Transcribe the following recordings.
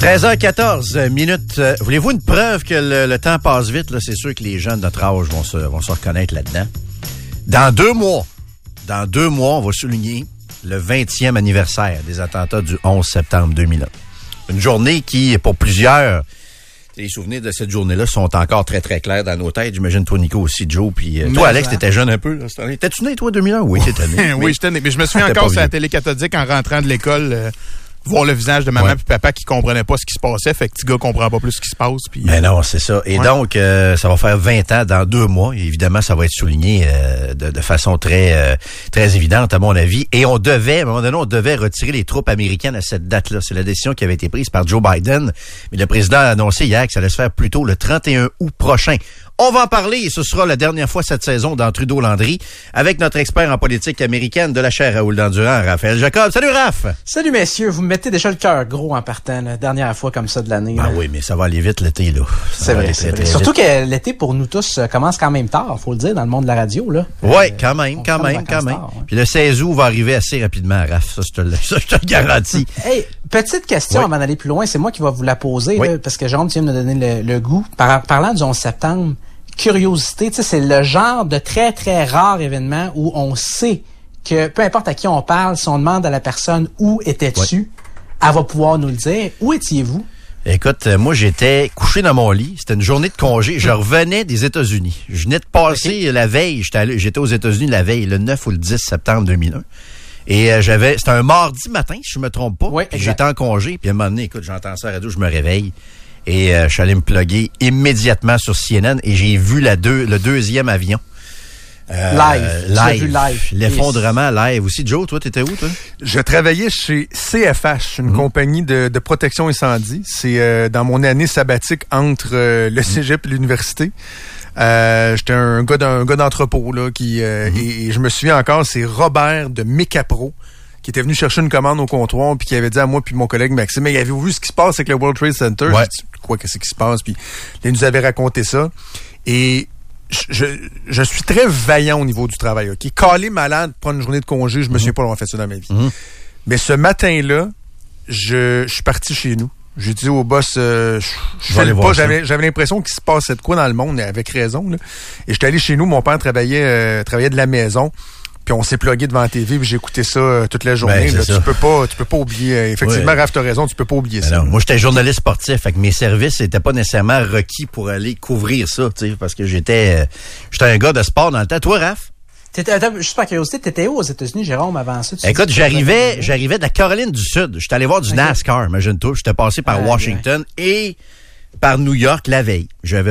13h14 minutes. Voulez-vous une preuve que le temps passe vite? Là, c'est sûr que les gens de notre âge vont se reconnaître là-dedans. Dans 2 mois, on va souligner le 20e anniversaire des attentats du 11 septembre 2001. Une journée qui, pour plusieurs, les souvenirs de cette journée-là sont encore très, très clairs dans nos têtes. J'imagine toi, Nico, aussi, Joe. Puis toi, Alex, t'étais jeune un peu. Là, t'étais-tu né, toi, 2001? Oui, t'étais né. Oui, j'étais né. Mais je me souviens encore sur la télé cathodique en rentrant de l'école... voir le visage de maman et papa qui comprenaient pas ce qui se passait. Fait que petit gars comprend pas plus ce qui se passe. Puis, mais non, c'est ça. Et donc, ça va faire 20 ans dans 2 mois. Et évidemment, ça va être souligné de façon très très évidente, à mon avis. Et à un moment donné, on devait retirer les troupes américaines à cette date-là. C'est la décision qui avait été prise par Joe Biden. Mais le président a annoncé hier que ça allait se faire plus tôt le 31 août prochain. On va en parler et ce sera la dernière fois cette saison dans Trudeau-Landry avec notre expert en politique américaine de la chaire Raoul Dandurand, Raphaël Jacob. Salut Raph! Salut messieurs, vous me mettez déjà le cœur gros en partant, la dernière fois comme ça de l'année. Ah oui, mais ça va aller vite l'été, là. C'est vrai. Surtout que l'été pour nous tous commence quand même tard, faut le dire, dans le monde de la radio, là. Oui, quand même. Puis le 16 août va arriver assez rapidement, Raph. Ça, je te le garantis. Hey, petite question avant d'aller plus loin, c'est moi qui vais vous la poser, là, parce que Jérôme, tu viens de me donner le goût. Parlant du 11 septembre, curiosité, tu sais, c'est le genre de très, très rare événement où on sait que peu importe à qui on parle, si on demande à la personne où étais-tu, elle va pouvoir nous le dire. Où étiez-vous? Écoute, moi, j'étais couché dans mon lit. C'était une journée de congé. Je revenais des États-Unis. Je venais de passer la veille. J'étais aux États-Unis la veille, le 9 ou le 10 septembre 2001. Et c'était un mardi matin, si je me trompe pas. Oui, j'étais en congé. Puis à un moment donné, écoute, j'entends ça à la radio, je me réveille. Et je suis allé me plugger immédiatement sur CNN et j'ai vu le deuxième avion. Live. L'effondrement live aussi. Joe, toi, t'étais où, toi? Je travaillais chez CFH, une compagnie de protection incendie. C'est dans mon année sabbatique entre le cégep et l'université. J'étais un gars d'entrepôt, là, et je me souviens encore, c'est Robert de Mécapro qui était venu chercher une commande au comptoir puis qui avait dit à moi puis mon collègue Maxime, mais avez-vous vu ce qui se passe avec le World Trade Center? Ouais. Je dis, quoi, qu'est-ce qui se passe? Puis il nous avait raconté ça. Et je suis très vaillant au niveau du travail, OK? Calé malade, prendre une journée de congé, je me souviens pas d'avoir fait ça dans ma vie. Mais ce matin-là, je suis parti chez nous. J'ai dit au boss, je fais pas, j'avais l'impression qu'il se passait de quoi dans le monde, avec raison, là. Et j'étais allé chez nous, mon père travaillait de la maison. Puis on s'est plugué devant la TV, puis j'ai écouté ça toute la journée. Là, tu peux pas oublier. Effectivement, Raph, t'as raison, tu peux pas oublier ça. Non, moi, j'étais journaliste sportif, fait que mes services n'étaient pas nécessairement requis pour aller couvrir ça, tu sais, parce que j'étais un gars de sport dans le temps. Toi, Raph? Juste par curiosité, t'étais où aux États-Unis, Jérôme, avant ça? Écoute, j'arrivais de la Caroline du Sud. J'étais allé voir du NASCAR, imagine-toi. J'étais passé par Washington et par New York la veille. J'étais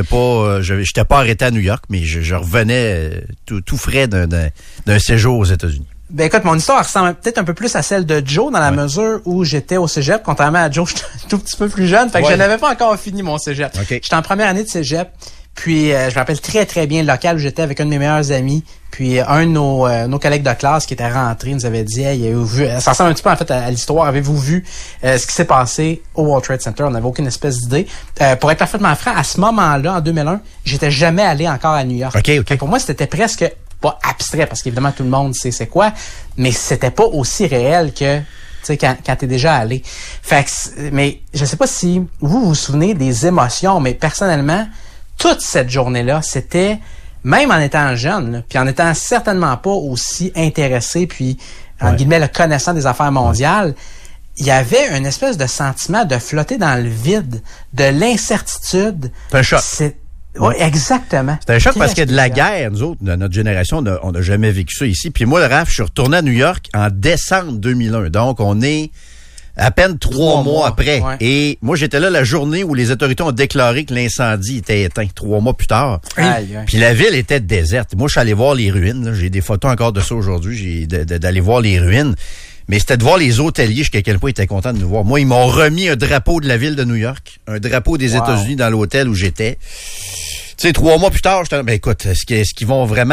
pas arrêté à New York, mais je revenais tout frais d'un séjour aux États-Unis. Ben écoute, mon histoire ressemble peut-être un peu plus à celle de Joe dans la mesure où j'étais au cégep. Contrairement à Joe, j'étais un tout petit peu plus jeune. Fait que je n'avais pas encore fini mon cégep. Okay. J'étais en première année de cégep. Puis je me rappelle très très bien le local où j'étais avec un de mes meilleurs amis. Puis un de nos collègues de classe qui était rentré nous avait dit, hey, avez-vous vu, ça ressemble un petit peu en fait à l'histoire, avez-vous vu ce qui s'est passé au World Trade Center? On n'avait aucune espèce d'idée. Pour être parfaitement franc, à ce moment-là, en 2001, j'étais jamais allé encore à New York. Okay. Pour moi, c'était presque pas abstrait parce qu'évidemment tout le monde sait c'est quoi, mais c'était pas aussi réel que tu sais quand t'es déjà allé. Fait que, mais je sais pas si vous vous souvenez des émotions, mais personnellement, toute cette journée-là, c'était, même en étant jeune, là, puis en étant certainement pas aussi intéressé, puis, en guillemets, le connaissant des affaires mondiales, il y avait une espèce de sentiment de flotter dans le vide, de l'incertitude. C'est un choc. Oui, exactement. C'est un choc parce que de la guerre, nous autres, de notre génération, on n'a jamais vécu ça ici. Puis moi, le Raph, je suis retourné à New York en décembre 2001. Donc, on est à peine 3 mois après. Ouais. Et moi, j'étais là la journée où les autorités ont déclaré que l'incendie était éteint. 3 mois plus tard. Puis la ville était déserte. Moi, je suis allé voir les ruines. Là. J'ai des photos encore de ça aujourd'hui. D'aller voir les ruines. Mais c'était de voir les hôteliers jusqu'à quel point ils étaient contents de nous voir. Moi, ils m'ont remis un drapeau de la ville de New York, un drapeau des États-Unis dans l'hôtel où j'étais. Tu sais, 3 mois plus tard, j'étais là, ben écoute, est-ce qu'ils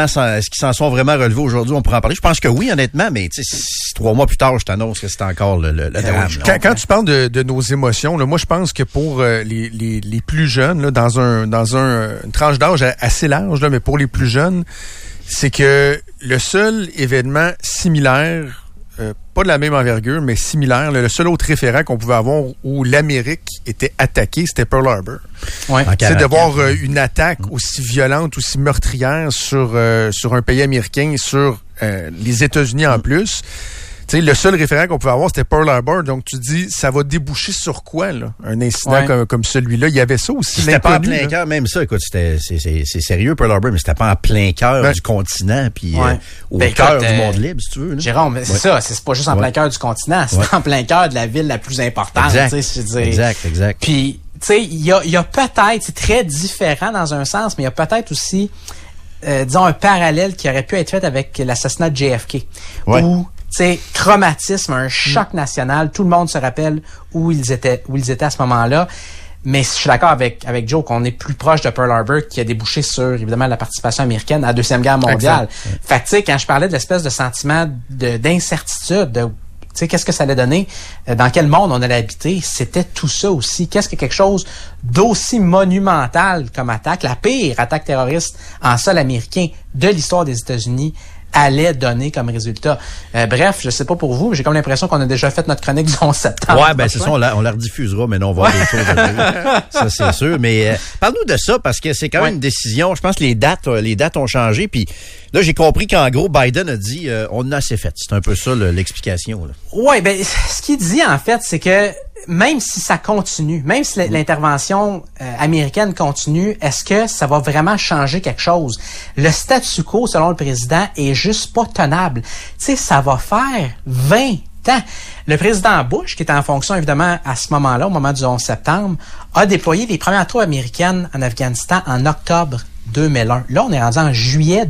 s'en sont vraiment relevés aujourd'hui? On pourra en parler. Je pense que oui, honnêtement, mais tu sais, 3 mois plus tard, je t'annonce que c'est encore le drame. Quand tu parles de nos émotions, là, moi, je pense que pour les plus jeunes, là, dans une tranche d'âge assez large, là, mais pour les plus jeunes, c'est que le seul événement similaire pas de la même envergure, mais similaire. Le seul autre référent qu'on pouvait avoir où l'Amérique était attaquée, c'était Pearl Harbor. Ouais. C'est de voir une attaque aussi violente, aussi meurtrière sur un pays américain, sur les États-Unis en plus. Tu sais, le seul référent qu'on pouvait avoir, c'était Pearl Harbor. Donc, tu dis, ça va déboucher sur quoi, là? Un incident comme celui-là. Il y avait ça aussi. C'était pas en plein cœur, même ça, écoute, c'est sérieux, Pearl Harbor, mais c'était pas en plein cœur du continent, puis au cœur du monde libre, si tu veux. Là. Jérôme, c'est ça, c'est pas juste en plein cœur du continent, c'est en plein cœur de la ville la plus importante. Exact. Puis, tu sais, il y a peut-être, c'est très différent dans un sens, mais il y a peut-être aussi, disons, un parallèle qui aurait pu être fait avec l'assassinat de JFK. Où, tu sais, traumatisme, un choc national. Tout le monde se rappelle où ils étaient à ce moment-là. Mais je suis d'accord avec Joe qu'on est plus proche de Pearl Harbor qui a débouché sur, évidemment, la participation américaine à la Deuxième Guerre mondiale. Fait que, tu sais, quand je parlais de l'espèce de sentiment d'incertitude, tu sais, qu'est-ce que ça allait donner? Dans quel monde on allait habiter? C'était tout ça aussi. Qu'est-ce que quelque chose d'aussi monumental comme attaque, la pire attaque terroriste en sol américain de l'histoire des États-Unis, allait donner comme résultat. Bref, je sais pas pour vous, mais j'ai comme l'impression qu'on a déjà fait notre chronique du 11 septembre. Ouais, ben c'est ça, on la rediffusera, mais non, on va voir d'autres choses à dire. Ça, c'est sûr. Mais parle-nous de ça, parce que c'est quand même une décision. Je pense que les dates ont changé. Puis là, j'ai compris qu'en gros, Biden a dit on a assez fait. C'est un peu ça l'explication. Oui, ben ce qu'il dit, en fait, c'est que même si ça continue, même si l'intervention américaine continue, est-ce que ça va vraiment changer quelque chose? Le statu quo, selon le président, est juste pas tenable. Tu sais, ça va faire 20 ans. Le président Bush, qui était en fonction, évidemment, à ce moment-là, au moment du 11 septembre, a déployé les premières troupes américaines en Afghanistan en octobre 2001. Là, on est rendu en juillet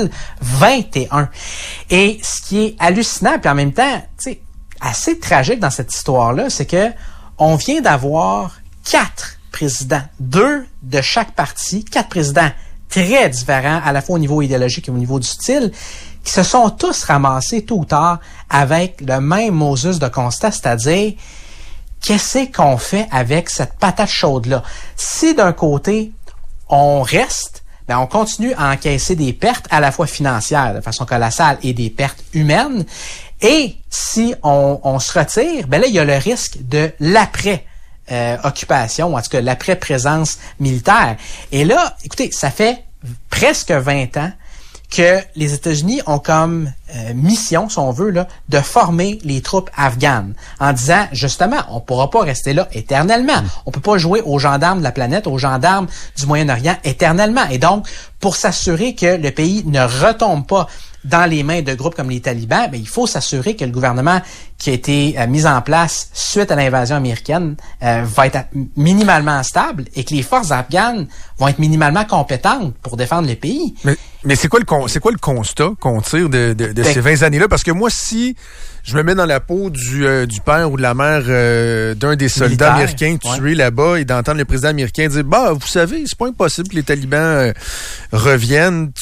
2021. Et ce qui est hallucinant, puis en même temps, tu sais, assez tragique dans cette histoire-là, c'est que on vient d'avoir 4 présidents, 2 de chaque parti, 4 présidents très différents, à la fois au niveau idéologique et au niveau du style, qui se sont tous ramassés tôt ou tard avec le même Moses de constat, c'est-à-dire qu'est-ce qu'on fait avec cette patate chaude-là? Si d'un côté, on reste, ben on continue à encaisser des pertes à la fois financières de façon colossale et des pertes humaines. Et si on se retire, ben là, il y a le risque de l'après-occupation, ou en tout cas l'après-présence militaire. Et là, écoutez, ça fait presque 20 ans que les États-Unis ont comme mission, si on veut, là, de former les troupes afghanes, en disant, justement, on pourra pas rester là éternellement. On peut pas jouer aux gendarmes de la planète, aux gendarmes du Moyen-Orient éternellement. Et donc, pour s'assurer que le pays ne retombe pas dans les mains de groupes comme les talibans, ben, il faut s'assurer que le gouvernement qui a été mis en place suite à l'invasion américaine va être minimalement stable et que les forces afghanes vont être minimalement compétentes pour défendre le pays. Mais c'est quoi le constat qu'on tire de ces 20 années-là? Parce que moi, si je me mets dans la peau du père ou de la mère d'un des soldats américains tués là-bas et d'entendre le président américain dire, bah, vous savez, c'est pas impossible que les talibans reviennent.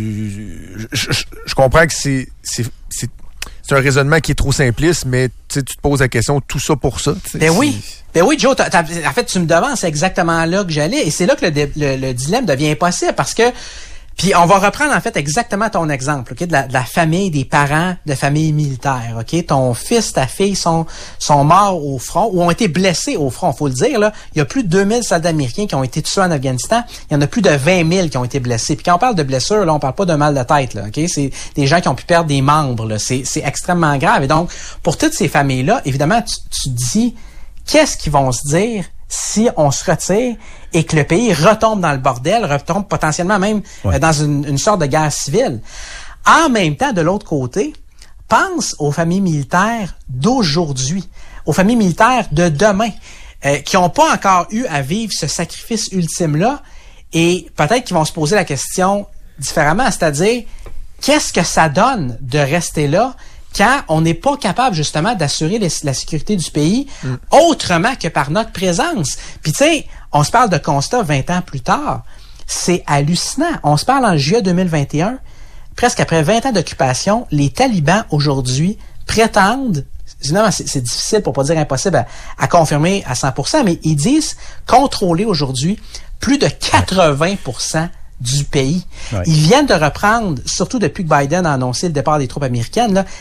Je comprends que c'est un raisonnement qui est trop simpliste, mais tu te poses la question, tout ça pour ça. Ben oui, Joe, en fait, tu me demandes, c'est exactement là que j'allais, et c'est là que le dilemme devient impossible, parce que puis on va reprendre en fait exactement ton exemple, ok, de la famille, des parents de famille militaire, ok. Ton fils, ta fille sont morts au front ou ont été blessés au front, faut le dire là. Il y a plus de 2000 soldats américains qui ont été tués en Afghanistan. Il y en a plus de 20 000 qui ont été blessés. Puis quand on parle de blessures, là, on parle pas de mal de tête, là, ok. C'est des gens qui ont pu perdre des membres, là. C'est extrêmement grave. Et donc pour toutes ces familles-là, évidemment, tu dis qu'est-ce qu'ils vont se dire si on se retire et que le pays retombe dans le bordel, retombe potentiellement même dans une sorte de guerre civile. En même temps, de l'autre côté, pense aux familles militaires d'aujourd'hui, aux familles militaires de demain, qui n'ont pas encore eu à vivre ce sacrifice ultime-là, et peut-être qu'ils vont se poser la question différemment, c'est-à-dire, qu'est-ce que ça donne de rester là quand on n'est pas capable, justement, d'assurer la sécurité du pays autrement que par notre présence. Puis, tu sais, on se parle de constat 20 ans plus tard. C'est hallucinant. On se parle en juillet 2021. Presque après 20 ans d'occupation, les talibans, aujourd'hui, prétendent, évidemment, c'est difficile, pour pas dire impossible, à confirmer à 100%, mais ils disent contrôler aujourd'hui plus de 80% du pays. Ouais. Ils viennent de reprendre, surtout depuis que Biden a annoncé le départ des troupes américaines, là,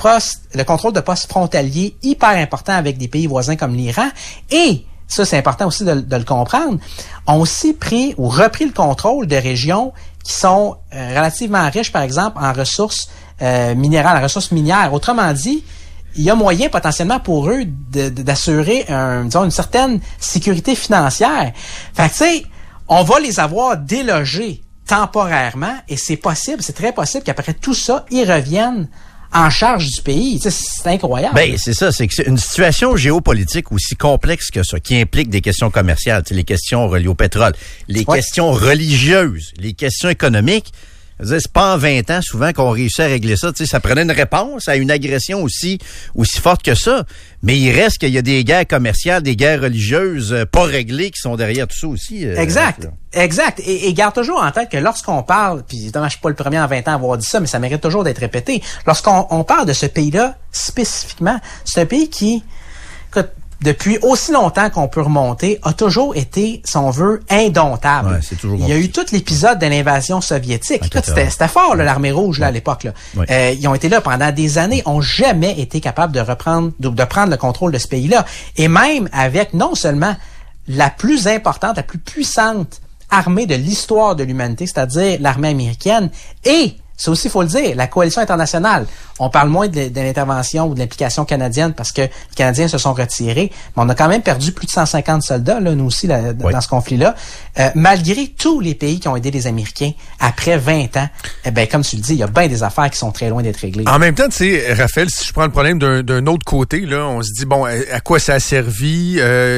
le contrôle de postes frontaliers hyper important avec des pays voisins comme l'Iran. Et, ça c'est important aussi de le comprendre, ont aussi pris ou repris le contrôle de régions qui sont relativement riches, par exemple, en ressources minérales, en ressources minières. Autrement dit, il y a moyen potentiellement pour eux d'assurer une certaine sécurité financière. Fait que tu sais, on va les avoir délogés temporairement et c'est possible, c'est très possible qu'après tout ça, ils reviennent en charge du pays. Tu sais, c'est incroyable. Ben, c'est ça, c'est que c'est une situation géopolitique aussi complexe que ça, qui implique des questions commerciales, tu sais, les questions reliées au pétrole, les questions religieuses, les questions économiques. C'est pas en 20 ans souvent qu'on réussit à régler ça. Tu sais, ça prenait une réponse à une agression aussi forte que ça. Mais il reste qu'il y a des guerres commerciales, des guerres religieuses pas réglées qui sont derrière tout ça aussi. Exact. Et garde toujours en tête que lorsqu'on parle, puis évidemment, je suis pas le premier en 20 ans à avoir dit ça, mais ça mérite toujours d'être répété. Lorsqu'on parle de ce pays-là, spécifiquement, c'est un pays qui, écoute, depuis aussi longtemps qu'on peut remonter, a toujours été, si on veut, indomptable. Ouais, c'est toujours il y a eu tout l'épisode de l'invasion soviétique. Écoute, c'était fort, là, l'armée rouge, là, à l'époque, là. Ouais. Ils ont été là pendant des années, ont jamais été capables de prendre le contrôle de ce pays-là. Et même avec, non seulement la plus importante, la plus puissante armée de l'histoire de l'humanité, c'est-à-dire l'armée américaine, et ça aussi, il faut le dire, la coalition internationale. On parle moins de l'intervention ou de l'implication canadienne parce que les Canadiens se sont retirés, mais on a quand même perdu plus de 150 soldats, là, nous aussi, dans ce conflit-là. Malgré tous les pays qui ont aidé les Américains, après 20 ans, comme tu le dis, il y a bien des affaires qui sont très loin d'être réglées. En même temps, tu sais, Raphaël, si je prends le problème d'un autre côté, là, on se dit, bon, à quoi ça a servi?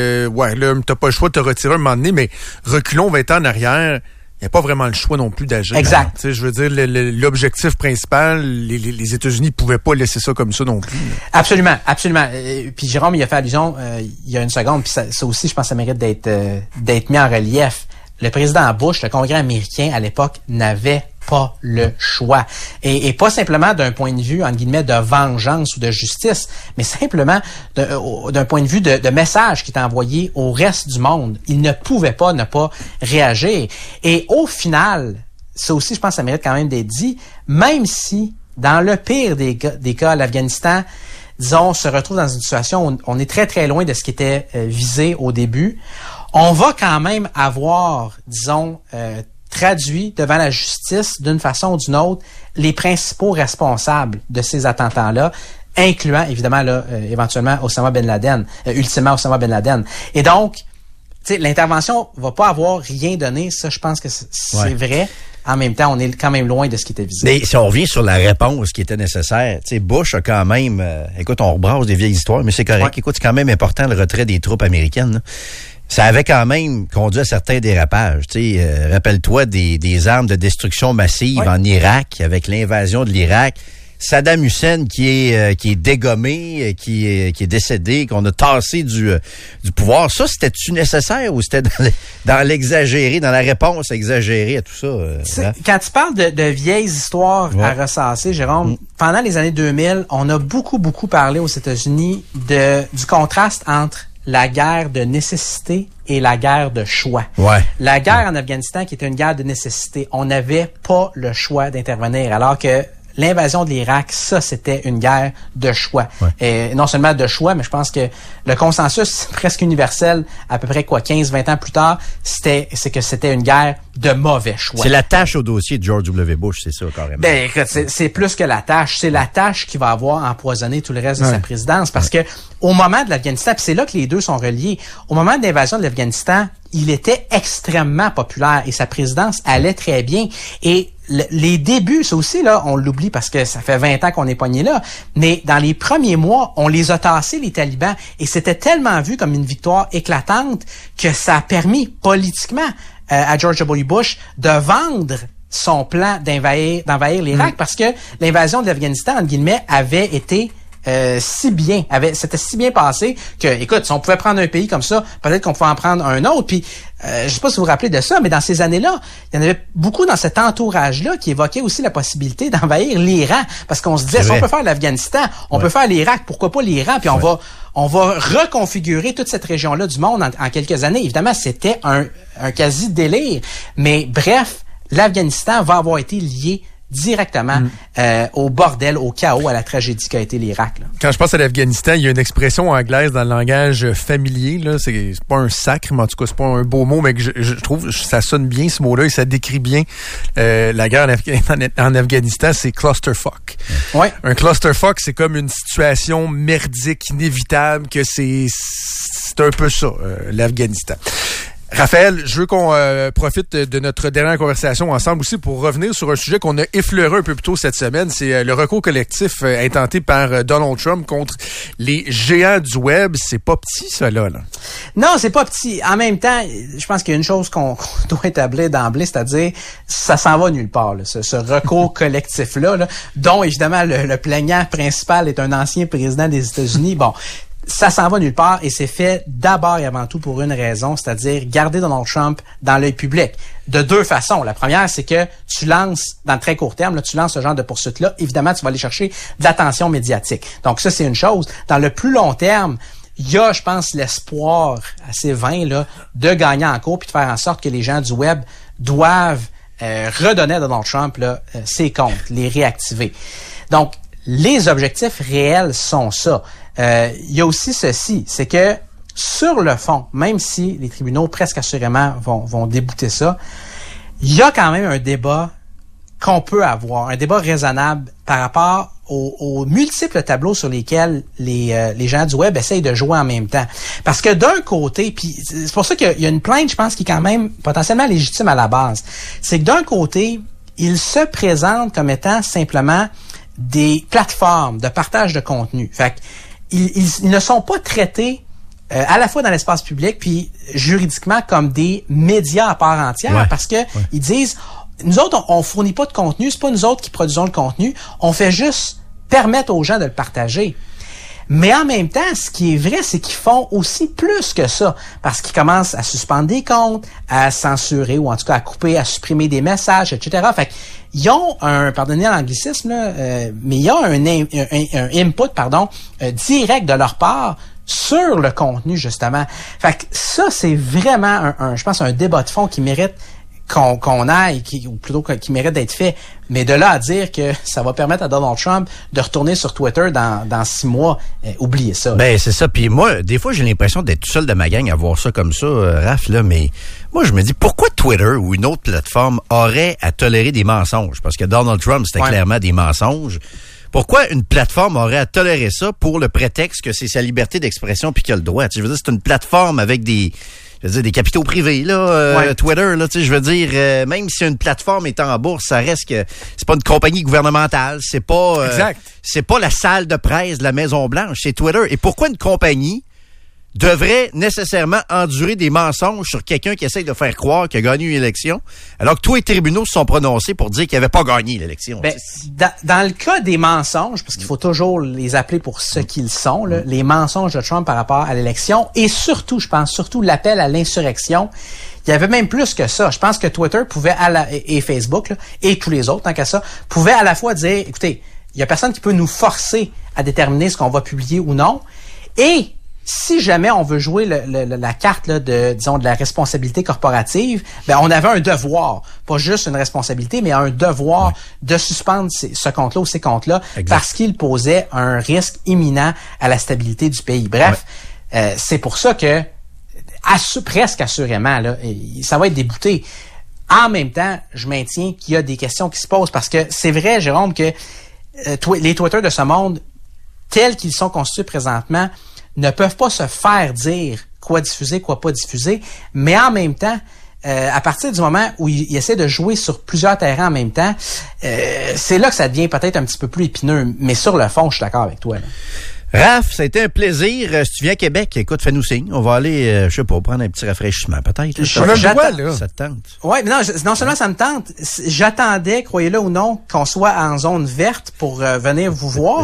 Là, t'as pas le choix de te retirer un moment donné, mais reculons 20 ans en arrière. Il n'y a pas vraiment le choix non plus d'agir. Exact. Tu sais, je veux dire, l'objectif principal, les États-Unis ne pouvaient pas laisser ça comme ça non plus. Absolument, absolument. Puis Jérôme, il a fait allusion il y a une seconde, puis ça aussi, je pense, ça mérite d'être mis en relief. Le président Bush, le Congrès américain, à l'époque, n'avait pas le choix. Et pas simplement d'un point de vue, entre guillemets, de vengeance ou de justice, mais simplement d'un point de vue de message qui est envoyé au reste du monde. Il ne pouvait pas ne pas réagir. Et au final, ça aussi, je pense que ça mérite quand même d'être dit, même si, dans le pire des cas, l'Afghanistan, disons, se retrouve dans une situation où on est très, très loin de ce qui était visé au début, on va quand même avoir, disons, traduit devant la justice, d'une façon ou d'une autre, les principaux responsables de ces attentats-là, incluant, évidemment, là, éventuellement, Osama Ben Laden, ultimement Osama Ben Laden. Et donc, tu sais, l'intervention va pas avoir rien donné, ça, je pense que c'est vrai. En même temps, on est quand même loin de ce qui était visé. Mais si on revient sur la réponse qui était nécessaire, tu sais, Bush a quand même, écoute, on rebrasse des vieilles histoires, mais c'est correct. Ouais. Écoute, c'est quand même important le retrait des troupes américaines, là. Ça avait quand même conduit à certains dérapages. Tu sais, rappelle-toi des armes de destruction massive en Irak, avec l'invasion de l'Irak. Saddam Hussein qui est dégommé, qui est décédé, qu'on a tassé du pouvoir. Ça, c'était-tu nécessaire ou c'était dans l'exagéré, dans la réponse exagérée à tout ça? Quand tu parles de vieilles histoires à ressasser, Jérôme, pendant les années 2000, on a beaucoup parlé aux États-Unis du contraste entre la guerre de nécessité et la guerre de choix. La guerre en Afghanistan qui était une guerre de nécessité, on n'avait pas le choix d'intervenir, alors que l'invasion de l'Irak, ça, c'était une guerre de choix. Et non seulement de choix, mais je pense que le consensus presque universel, à peu près 15-20 ans plus tard, c'est que c'était une guerre de mauvais choix. C'est la tâche au dossier de George W. Bush, c'est ça, carrément. Ben, écoute, c'est plus que la tâche. C'est la tâche qui va avoir empoisonné tout le reste de sa présidence. Parce que au moment de l'Afghanistan, puis c'est là que les deux sont reliés, au moment de l'invasion de l'Afghanistan, il était extrêmement populaire et sa présidence allait très bien. Et les débuts, ça aussi, là, on l'oublie parce que ça fait 20 ans qu'on est pogné là, mais dans les premiers mois, on les a tassés, les talibans, et c'était tellement vu comme une victoire éclatante que ça a permis politiquement à George W. Bush de vendre son plan d'envahir l'Irak parce que l'invasion de l'Afghanistan, entre guillemets, avait été c'était si bien passé que, écoute, si on pouvait prendre un pays comme ça, peut-être qu'on pouvait en prendre un autre. Puis, je sais pas si vous vous rappelez de ça, mais dans ces années-là, il y en avait beaucoup dans cet entourage-là qui évoquaient aussi la possibilité d'envahir l'Iran. Parce qu'on se disait, si on peut faire l'Afghanistan, on peut faire l'Irak, pourquoi pas l'Iran? Puis on va reconfigurer toute cette région-là du monde en quelques années. Évidemment, c'était un quasi-délire. Mais bref, l'Afghanistan va avoir été lié directement au bordel, au chaos, à la tragédie qu'a été l'Irak. Là. Quand je pense à l'Afghanistan, il y a une expression anglaise dans le langage familier. Là, c'est pas un sacre, mais en tout cas, c'est pas un beau mot, mais que je trouve que ça sonne bien ce mot-là et ça décrit bien la guerre en Afghanistan, c'est clusterfuck. Ouais. Un clusterfuck, c'est comme une situation merdique, inévitable, que c'est un peu ça, l'Afghanistan. Raphaël, je veux qu'on profite de notre dernière conversation ensemble aussi pour revenir sur un sujet qu'on a effleuré un peu plus tôt cette semaine. C'est le recours collectif intenté par Donald Trump contre les géants du web. C'est pas petit, ça, là. Non, c'est pas petit. En même temps, je pense qu'il y a une chose qu'on doit établir d'emblée, c'est-à-dire, ça s'en va nulle part, là, ce recours collectif-là, là, dont, évidemment, le plaignant principal est un ancien président des États-Unis. Bon. Ça s'en va nulle part et c'est fait d'abord et avant tout pour une raison, c'est-à-dire garder Donald Trump dans l'œil public. De deux façons. La première, c'est que tu lances, dans le très court terme, là, tu lances ce genre de poursuite-là. Évidemment, tu vas aller chercher de l'attention médiatique. Donc ça, c'est une chose. Dans le plus long terme, il y a, je pense, l'espoir assez vain là, de gagner en cours puis de faire en sorte que les gens du web doivent redonner à Donald Trump là, ses comptes, les réactiver. Donc, les objectifs réels sont ça. Il y a aussi ceci, c'est que sur le fond, même si les tribunaux presque assurément vont débouter ça, il y a quand même un débat qu'on peut avoir, un débat raisonnable par rapport aux multiples tableaux sur lesquels les gens du web essayent de jouer en même temps. Parce que d'un côté, puis c'est pour ça qu'il y a une plainte, je pense, qui est quand même potentiellement légitime à la base, c'est que d'un côté, ils se présentent comme étant simplement des plateformes de partage de contenu. Fait ils ne sont pas traités à la fois dans l'espace public puis juridiquement comme des médias à part entière parce que ils disent nous autres on fournit pas de contenu, c'est pas nous autres qui produisons le contenu, on fait juste permettre aux gens de le partager. Mais en même temps, ce qui est vrai, c'est qu'ils font aussi plus que ça, parce qu'ils commencent à suspendre des comptes, à censurer ou en tout cas à couper, à supprimer des messages, etc. Fait qu'ils ont pardonnez l'anglicisme, là, mais il y a un input, direct de leur part sur le contenu, justement. Fait que ça, c'est vraiment je pense, un débat de fond qui mérite qu'on aille, ou plutôt qui mérite d'être fait. Mais de là à dire que ça va permettre à Donald Trump de retourner sur Twitter dans 6 mois, oubliez ça. Ben, c'est ça. Puis moi, des fois, j'ai l'impression d'être tout seul de ma gang à voir ça comme ça, Raph, là. Mais moi, je me dis, pourquoi Twitter ou une autre plateforme aurait à tolérer des mensonges? Parce que Donald Trump, c'était clairement des mensonges. Pourquoi une plateforme aurait à tolérer ça pour le prétexte que c'est sa liberté d'expression puis qu'il a le droit? Tu sais, je veux dire, c'est une plateforme avec des capitaux privés, là, Twitter, là, tu sais, je veux dire, même si une plateforme est en bourse, ça reste que c'est pas une compagnie gouvernementale, c'est pas, c'est pas la salle de presse de la Maison-Blanche, c'est Twitter. Et pourquoi une compagnie devrait nécessairement endurer des mensonges sur quelqu'un qui essaye de faire croire qu'il a gagné une élection, alors que tous les tribunaux se sont prononcés pour dire qu'il n'avait pas gagné l'élection? Ben, dans le cas des mensonges, parce qu'il faut toujours les appeler pour ce qu'ils sont, là, les mensonges de Trump par rapport à l'élection, et surtout, je pense, l'appel à l'insurrection, il y avait même plus que ça. Je pense que Twitter pouvait, et Facebook, là, et tous les autres, tant qu'à ça, pouvaient à la fois dire, écoutez, il y a personne qui peut nous forcer à déterminer ce qu'on va publier ou non, et si jamais on veut jouer la carte là, de la responsabilité corporative, ben on avait un devoir, pas juste une responsabilité, mais un devoir de suspendre ce compte-là ou ces comptes-là parce qu'il posait un risque imminent à la stabilité du pays. Bref, c'est pour ça que presque assurément là, ça va être débouté. En même temps, je maintiens qu'il y a des questions qui se posent parce que c'est vrai, Jérôme, que les Twitter de ce monde, tels qu'ils sont constitués présentement, ne peuvent pas se faire dire quoi diffuser, quoi pas diffuser, mais en même temps, à partir du moment où ils essaient de jouer sur plusieurs terrains en même temps, c'est là que ça devient peut-être un petit peu plus épineux, mais sur le fond, je suis d'accord avec toi. Là. Raph, ça a été un plaisir. Si tu viens à Québec, écoute, fais-nous signe. On va aller, je sais pas, prendre un petit rafraîchissement, peut-être. Ça te tente? Oui, mais non seulement ça me tente, j'attendais, croyez-le ou non, qu'on soit en zone verte pour venir vous voir.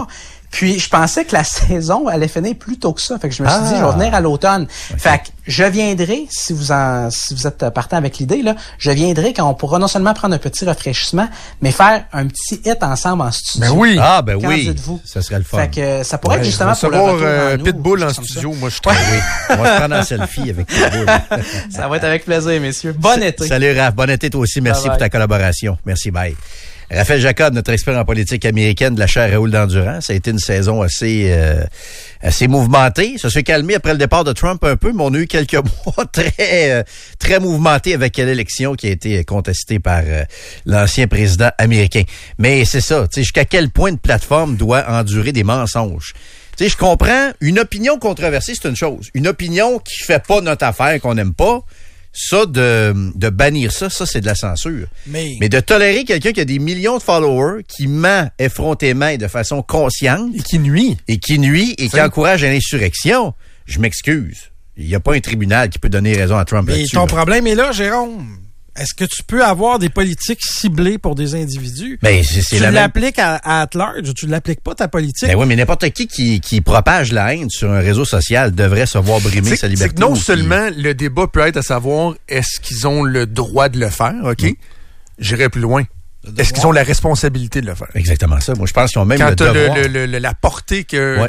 Puis, je pensais que la saison allait finir plus tôt que ça. Fait que je me suis dit, je vais venir à l'automne. Okay. Fait que je viendrai, si vous êtes partant avec l'idée, là, je viendrai quand on pourra non seulement prendre un petit rafraîchissement, mais faire un petit hit ensemble en studio. Ben oui. Ah, ben Qu'en oui. dites-vous? Ça serait le fun. Fait que ça pourrait être justement pour le retour Pitbull en studio, moi, je suis oui. On va se prendre en selfie avec Pitbull. Ça va être avec plaisir, messieurs. Bon été. Salut, Raph. Bon été, toi aussi. Merci pour ta collaboration. Merci, bye. Raphaël Jacob, notre expert en politique américaine de la chaire Raoul d'Endurance. Ça a été une saison assez mouvementée. Ça s'est calmé après le départ de Trump un peu, mais on a eu quelques mois très mouvementés avec l'élection qui a été contestée par l'ancien président américain. Mais c'est ça, tu sais, jusqu'à quel point une plateforme doit endurer des mensonges. Tu sais, je comprends, une opinion controversée, c'est une chose. Une opinion qui fait pas notre affaire, qu'on n'aime pas, ça, de bannir ça, c'est de la censure. Mais de tolérer quelqu'un qui a des millions de followers, qui ment effrontément et de façon consciente. Et qui nuit. Et qui encourage à l'insurrection, je m'excuse. Il n'y a pas un tribunal qui peut donner raison à Trump là-dessus. Mais ton problème est là, Jérôme. Est-ce que tu peux avoir des politiques ciblées pour des individus? Ben, c'est tu l'appliques à large ou tu ne l'appliques pas ta politique? Ben oui, mais n'importe qui propage la haine sur un réseau social devrait se voir brimer sa liberté. C'est que non seulement le débat peut être à savoir est-ce qu'ils ont le droit de le faire, OK? J'irai plus loin. Est-ce qu'ils ont la responsabilité de le faire? Exactement ça. Moi, je pense qu'ils ont même le devoir. Quand la portée qu'un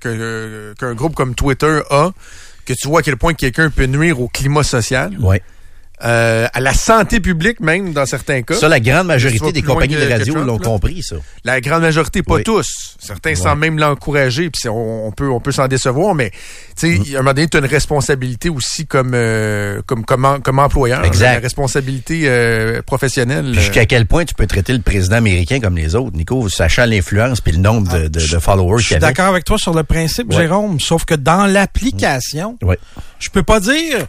groupe comme Twitter a, que tu vois à quel point quelqu'un peut nuire au climat social. Ouais. À la santé publique même dans certains cas. Ça, la grande majorité des compagnies de radio l'ont compris, ça. La grande majorité, pas tous. Certains semblent même l'encourager, puis on peut s'en décevoir, mais tu sais, à un moment donné, tu as une responsabilité aussi comme employeur. Exact. Une responsabilité professionnelle. Jusqu'à quel point tu peux traiter le président américain comme les autres, Nico, sachant l'influence puis le nombre de followers qu'il y avait. Je suis d'accord avec toi sur le principe, Jérôme, sauf que dans l'application, je peux pas dire...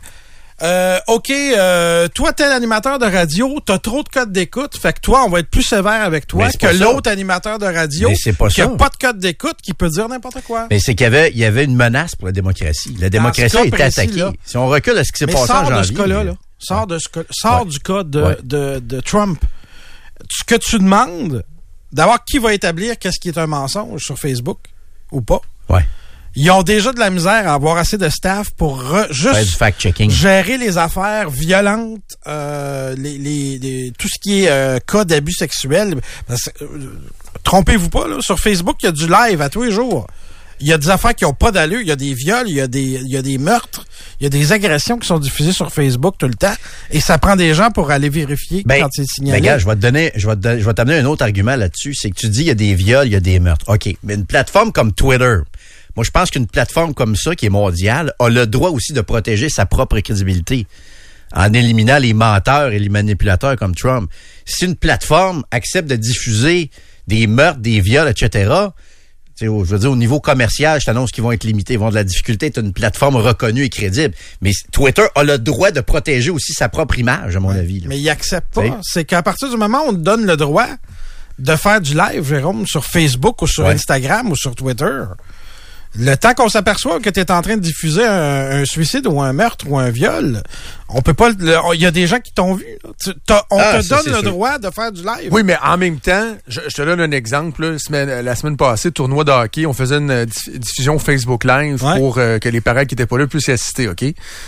toi, t'es l'animateur de radio, t'as trop de codes d'écoute, fait que toi, on va être plus sévère avec toi que l'autre animateur de radio qui a pas de code d'écoute, qui peut dire n'importe quoi. Mais c'est qu'il y avait une menace pour la démocratie. La démocratie a été attaquée. Là, si on recule à ce qui s'est passé en janvier. Sors du cas de Trump. Ce que tu demandes, d'avoir qui va établir qu'est-ce qui est un mensonge sur Facebook ou pas. Ouais. Ils ont déjà de la misère à avoir assez de staff pour juste du fact-checking. Gérer les affaires violentes, tout ce qui est cas d'abus sexuels. Trompez-vous pas, là, sur Facebook, il y a du live à tous les jours. Il y a des affaires qui n'ont pas d'allure, il y a des viols, il y a des meurtres, il y a des agressions qui sont diffusées sur Facebook tout le temps. Et ça prend des gens pour aller vérifier quand c'est signalé. Ben, gars, je vais t'amener un autre argument là-dessus. C'est que tu dis il y a des viols, il y a des meurtres. OK. Mais une plateforme comme Twitter, moi, je pense qu'une plateforme comme ça, qui est mondiale, a le droit aussi de protéger sa propre crédibilité en éliminant les menteurs et les manipulateurs comme Trump. Si une plateforme accepte de diffuser des meurtres, des viols, etc., je veux dire, au niveau commercial, je t'annonce qu'ils vont être limités. Ils vont avoir de la difficulté à être une plateforme reconnue et crédible. Mais Twitter a le droit de protéger aussi sa propre image, à mon avis. Là. Mais il accepte pas. C'est qu'à partir du moment où on te donne le droit de faire du live, Jérôme, sur Facebook ou sur Instagram ou sur Twitter... Le temps qu'on s'aperçoit que tu es en train de diffuser un suicide ou un meurtre ou un viol, on peut pas. Il y a des gens qui t'ont vu. On te donne le droit de faire du live. Oui, mais en même temps, je te donne un exemple. Là, la semaine passée, tournoi de hockey, on faisait une diffusion Facebook Live pour que les parents qui étaient pas là puissent y assister. Ok.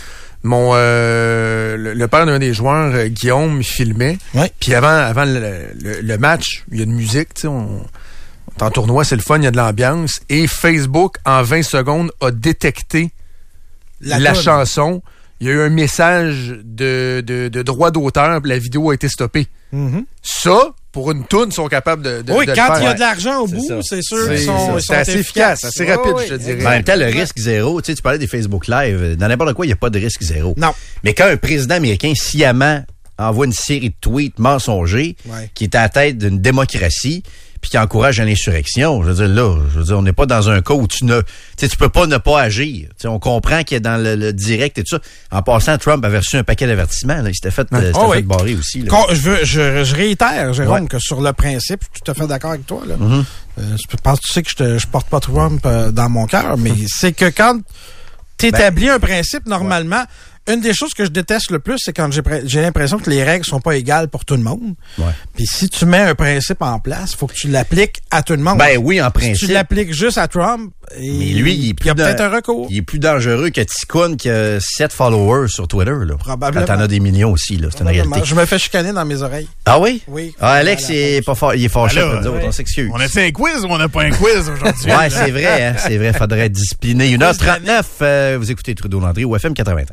Le père d'un des joueurs, Guillaume, il filmait. Puis avant le match, il y a une musique, tu sais, en tournoi, c'est le fun, il y a de l'ambiance. Et Facebook, en 20 secondes, a détecté la chanson. Il y a eu un message de droit d'auteur, puis la vidéo a été stoppée. Mm-hmm. Ça, pour une toune, ils sont capables de oui, de quand le faire. il y a de l'argent au bout, c'est sûr qu'ils sont assez efficaces. Assez rapide, je te dirais. En même temps, le risque zéro, tu sais, tu parlais des Facebook Live, dans n'importe quoi, il n'y a pas de risque zéro. Non. Mais quand un président américain sciemment envoie une série de tweets mensongers qui est à la tête d'une démocratie, puis qui encourage à l'insurrection. Je veux dire, on n'est pas dans un cas où tu peux pas ne pas agir. T'sais, on comprend qu'il est dans le direct et tout ça. En passant, Trump avait reçu un paquet d'avertissements. Là. Il s'était fait barrer aussi. Là. Je réitère, Jérôme, que sur le principe, je suis tout à fait d'accord avec toi. Là. Mm-hmm. Je pense que tu sais que je porte pas Trump dans mon cœur, mais c'est que quand tu établis un principe, normalement, Une des choses que je déteste le plus, c'est quand j'ai l'impression que les règles sont pas égales pour tout le monde. Ouais. Puis si tu mets un principe en place, faut que tu l'appliques à tout le monde. Ben oui, en principe. Si tu l'appliques juste à Trump, mais lui, il y a peut-être un recours. Il est plus dangereux que Ticoun qui a 7 followers sur Twitter, là. Probablement. Quand t'en as des millions aussi, là. C'est une réalité. Je me fais chicaner dans mes oreilles. Ah oui? Oui. Ah, Alex, il est fâché pour nous autres. On s'excuse. On a fait un quiz ou on n'a pas un quiz aujourd'hui? Ouais, c'est vrai, hein. C'est vrai. Faudrait être discipliné. 1h39, vous écoutez Trudeau-Landry au FM 80.